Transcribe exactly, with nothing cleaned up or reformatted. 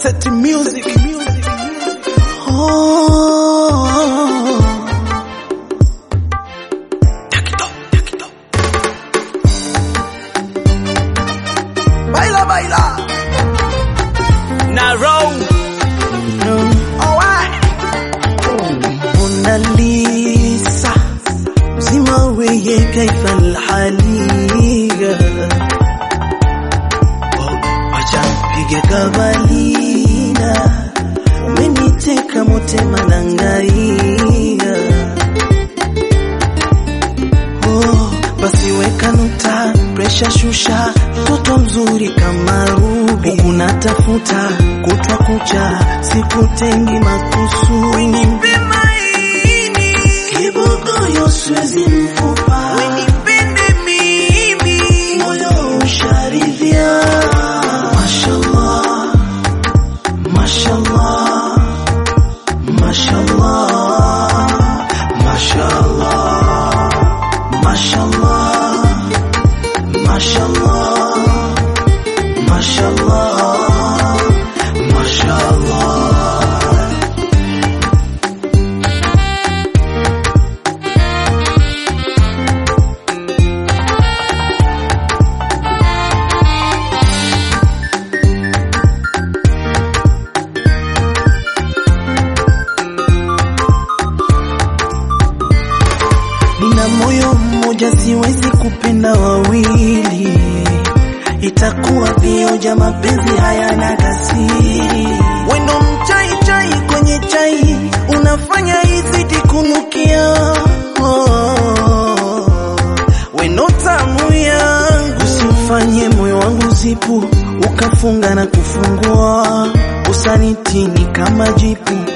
Set music. Oh, Takito, takito. Baila, baila. Naro. no. Alright. Mona Lisa mzima weye kaifa alhaliga acha pige kabalina umeniteka motema nangaia oh basi weka nota pressure shusha mtoto mzuri kama rubi unatafuta kutwa kucha sikutengi makusudi nipe maini kibogoyo siwezi mfupa wenipende mimi moyo usharidhia mashallah mashallah mashallah mashallah mashallah mashallah mashallah mashallah nina moyo mmoja siwezi kupenda wawili itakuwa vioja mapenzi hayana kasiri wendo mchai chai kwenye chai unafanya izidi kunukia oh, wendo tamu yangu usifanye moyo wangu zipu ukafunga na kufungua usanitini kama jipu